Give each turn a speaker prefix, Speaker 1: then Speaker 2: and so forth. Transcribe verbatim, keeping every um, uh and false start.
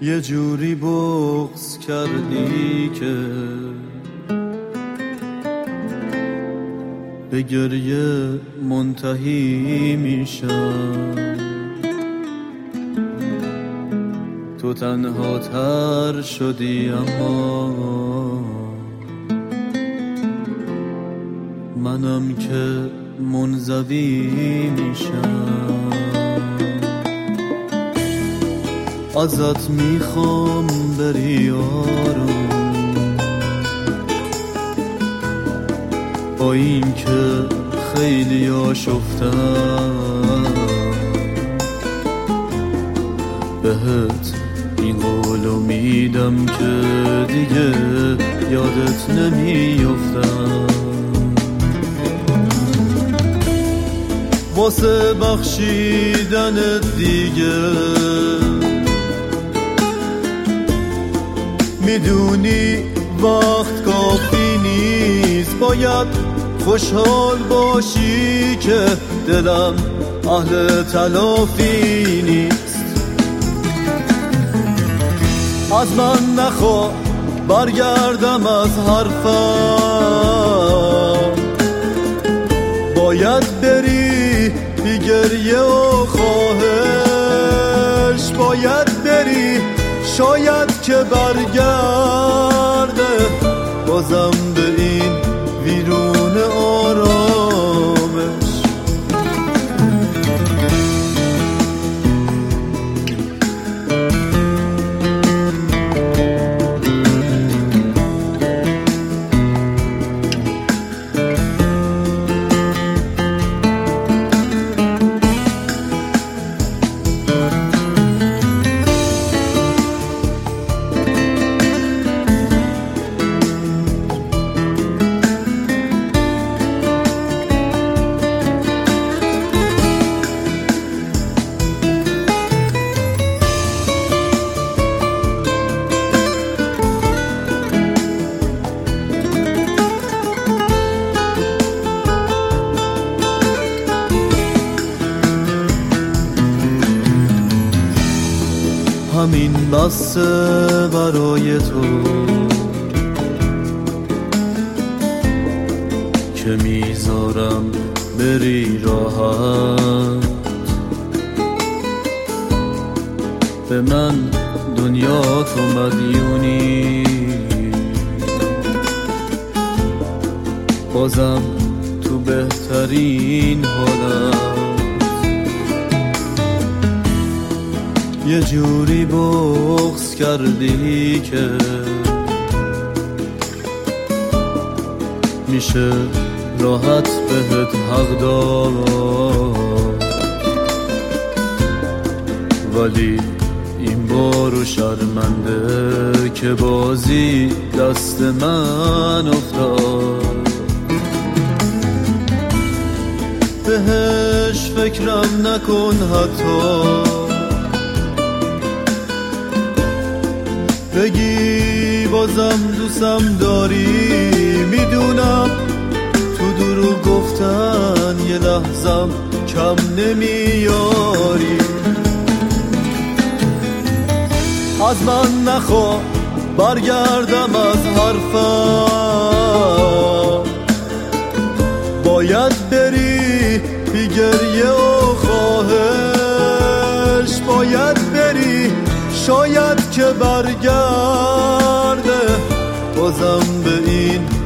Speaker 1: یه جوری بغض کردی که به گریه منتهی میشم. تو تنها تر شدی اما منم که منزوی میشم. ازت میخوام بری آروم، با این که خیلی آشفتم بهت این قولو میدم که دیگه یادت نمیافتم. واسه بخشیدنت دیگه میدونی وقت کافی نیست، باید خوشحال باشی که دلم اهل تلافی نیست. از من نخوا برگردم از حرفم، باید بری بی گریه و خواهش، باید بری شاید که برگرده بازم به این ویرون آرامش. همین بسته برای تو که میذارم بری راحت. به من دنیا تو مدیونی، بازم تو بهترین حالم. یه جوری بغض کردی که میشه راحت بهت حق داد، ولی این بارو شرمنده که بازی دست من افتاد. بهش فکرم نکن حتی بگی بازم دوستم داری. میدونم تو دروغ گفتن یه لحظم کم نمیاری. از من نخوا برگردم از حرفم، باید بری بی گریه و خواهش، باید بری شاید که برگرده بازم به این